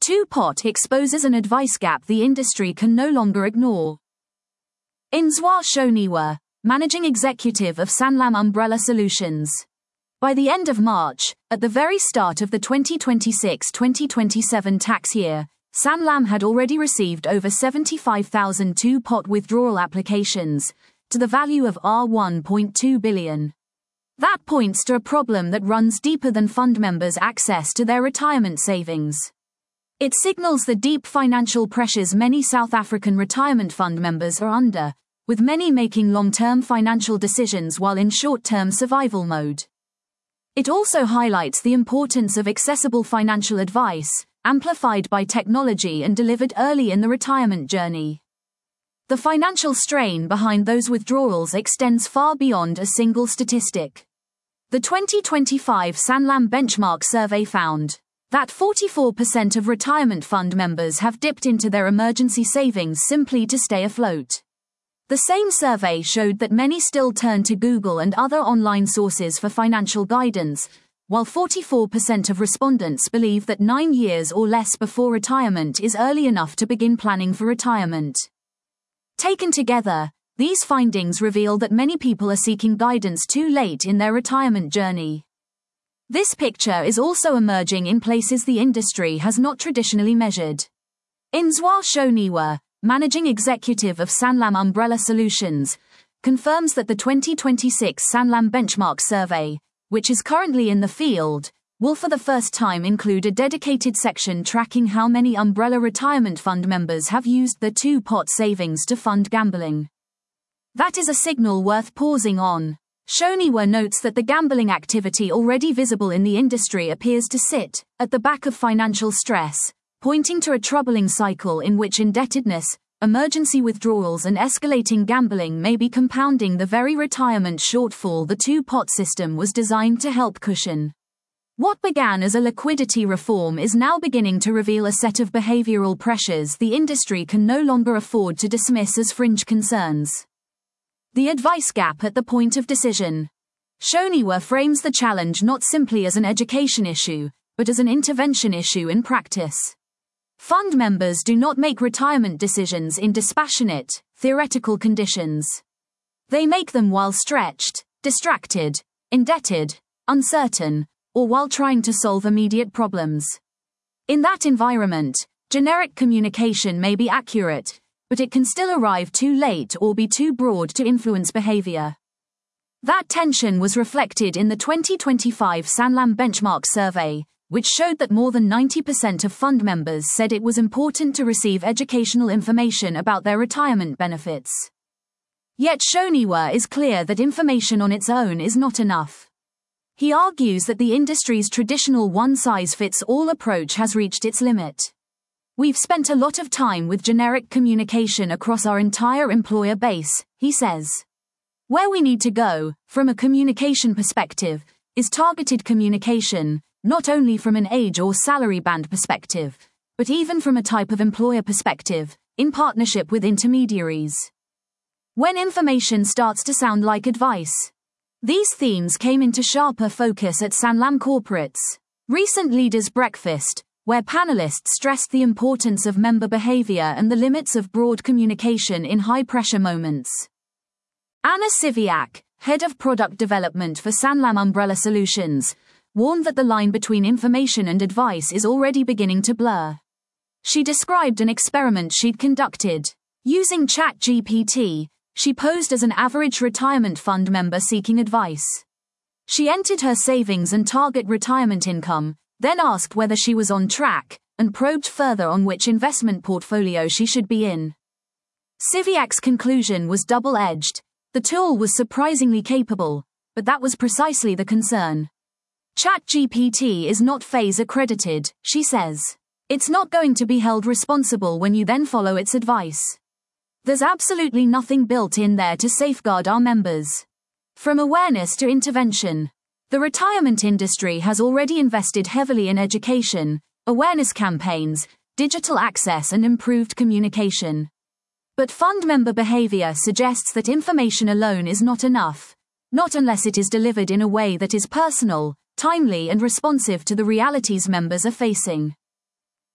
Two-Pot exposes an advice gap the industry can no longer ignore. Inzwa Shoniwa, Managing Executive of Sanlam Umbrella Solutions. By the end of March, at the very start of the 2026-2027 tax year, Sanlam had already received over 75,000 Two-Pot withdrawal applications, to the value of R1.2 billion. That points to a problem that runs deeper than fund members' access to their retirement savings. It signals the deep financial pressures many South African retirement fund members are under, with many making long-term financial decisions while in short-term survival mode. It also highlights the importance of accessible financial advice, amplified by technology and delivered early in the retirement journey. The financial strain behind those withdrawals extends far beyond a single statistic. The 2025 Sanlam Benchmark Survey found that 44% of retirement fund members have dipped into their emergency savings simply to stay afloat. The same survey showed that many still turn to Google and other online sources for financial guidance, while 44% of respondents believe that 9 years or less before retirement is early enough to begin planning for retirement. Taken together, these findings reveal that many people are seeking guidance too late in their retirement journey. This picture is also emerging in places the industry has not traditionally measured. Inzwa Shoniwa, Managing Executive of Sanlam Umbrella Solutions, confirms that the 2026 Sanlam Benchmark Survey, which is currently in the field, will for the first time include a dedicated section tracking how many umbrella retirement fund members have used the Two-Pot savings to fund gambling. That is a signal worth pausing on. Shoniwa notes that the gambling activity already visible in the industry appears to sit at the back of financial stress, pointing to a troubling cycle in which indebtedness, emergency withdrawals and escalating gambling may be compounding the very retirement shortfall the Two-Pot system was designed to help cushion. What began as a liquidity reform is now beginning to reveal a set of behavioral pressures the industry can no longer afford to dismiss as fringe concerns. The advice gap at the point of decision. Shoniwa frames the challenge not simply as an education issue, but as an intervention issue in practice. Fund members do not make retirement decisions in dispassionate, theoretical conditions. They make them while stretched, distracted, indebted, uncertain, or while trying to solve immediate problems. In that environment, generic communication may be accurate, but it can still arrive too late or be too broad to influence behavior. That tension was reflected in the 2025 Sanlam Benchmark Survey, which showed that more than 90% of fund members said it was important to receive educational information about their retirement benefits. Yet Shoniwa is clear that information on its own is not enough. He argues that the industry's traditional one-size-fits-all approach has reached its limit. We've spent a lot of time with generic communication across our entire employer base, he says. Where we need to go, from a communication perspective, is targeted communication, not only from an age or salary band perspective, but even from a type of employer perspective, in partnership with intermediaries. When information starts to sound like advice. These themes came into sharper focus at Sanlam Corporate's recent Leaders' Breakfast, where panelists stressed the importance of member behavior and the limits of broad communication in high-pressure moments. Anna Siviak, head of product development for Sanlam Umbrella Solutions, warned that the line between information and advice is already beginning to blur. She described an experiment she'd conducted. Using ChatGPT, she posed as an average retirement fund member seeking advice. She entered her savings and target retirement income, then asked whether she was on track, and probed further on which investment portfolio she should be in. Siviak's conclusion was double-edged. The tool was surprisingly capable, but that was precisely the concern. ChatGPT is not phase accredited, she says. It's not going to be held responsible when you then follow its advice. There's absolutely nothing built in there to safeguard our members. From awareness to intervention. The retirement industry has already invested heavily in education, awareness campaigns, digital access and improved communication. But fund member behavior suggests that information alone is not enough, not unless it is delivered in a way that is personal, timely and responsive to the realities members are facing.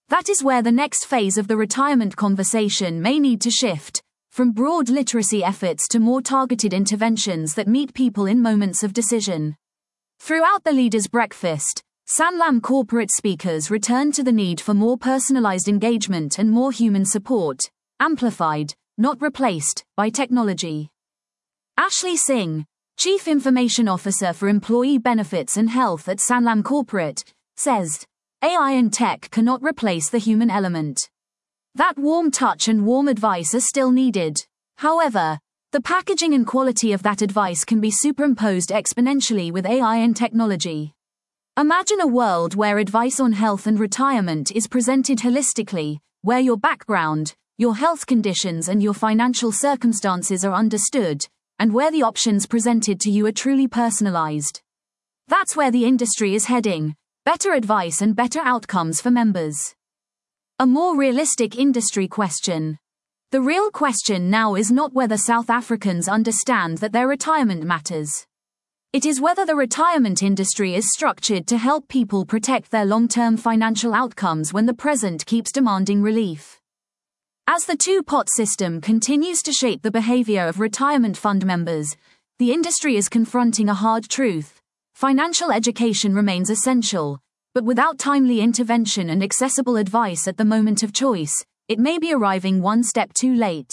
That is where the next phase of the retirement conversation may need to shift, from broad literacy efforts to more targeted interventions that meet people in moments of decision. Throughout the Leaders' Breakfast, Sanlam corporate speakers returned to the need for more personalized engagement and more human support, amplified, not replaced, by technology. Ashley Singh, Chief Information Officer for Employee Benefits and Health at Sanlam Corporate, says, AI and tech cannot replace the human element. That warm touch and warm advice are still needed. However, the packaging and quality of that advice can be superimposed exponentially with AI and technology. Imagine a world where advice on health and retirement is presented holistically, where your background, your health conditions and your financial circumstances are understood, and where the options presented to you are truly personalized. That's where the industry is heading, better advice and better outcomes for members. A more realistic industry question. The real question now is not whether South Africans understand that their retirement matters. It is whether the retirement industry is structured to help people protect their long-term financial outcomes when the present keeps demanding relief. As the two-pot system continues to shape the behavior of retirement fund members, the industry is confronting a hard truth. Financial education remains essential, but without timely intervention and accessible advice at the moment of choice, it may be arriving one step too late.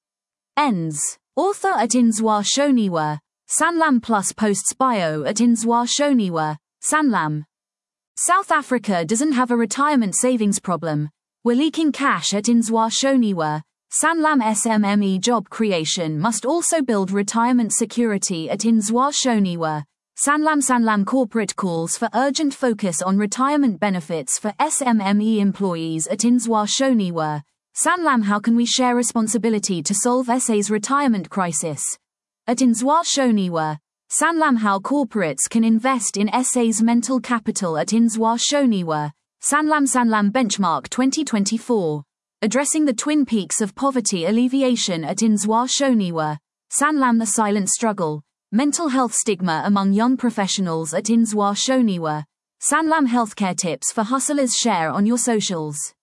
Ends. Author Atinzwa Shoniwa. Sanlam Plus posts bio at Inzwa Shoniwa, Sanlam. South Africa doesn't have a retirement savings problem. We're leaking cash at Inzwa Shoniwa. Sanlam SMME job creation must also build retirement security at Inzwa Shoniwa. Sanlam corporate calls for urgent focus on retirement benefits for SMME employees at Inzwa Shoniwa. Sanlam, how can we share responsibility to solve SA's retirement crisis? At Inzwa Shoniwa, Sanlam, how corporates can invest in SA's mental capital at Inzwa Shoniwa. Sanlam Benchmark 2024. Addressing the twin peaks of poverty alleviation at Inzwa Shoniwa. Sanlam, the silent struggle. Mental health stigma among young professionals at Inzwa Shoniwa. Sanlam healthcare tips for hustlers, share on your socials.